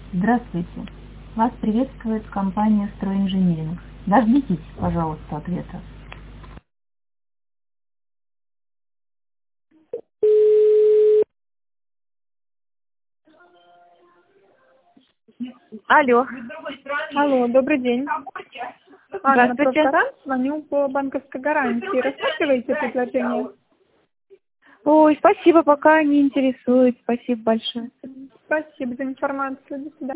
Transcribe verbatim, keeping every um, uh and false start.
Здравствуйте. Вас приветствует компания «Стройинжиниринг». Дождитесь, пожалуйста, ответа. Алло. Алло, добрый день. Анна Здравствуйте. Проскаран, звоню по банковской гарантии. Рассматриваете предложение? Ой, спасибо, пока не интересует. Спасибо большое. Спасибо за информацию. До свидания.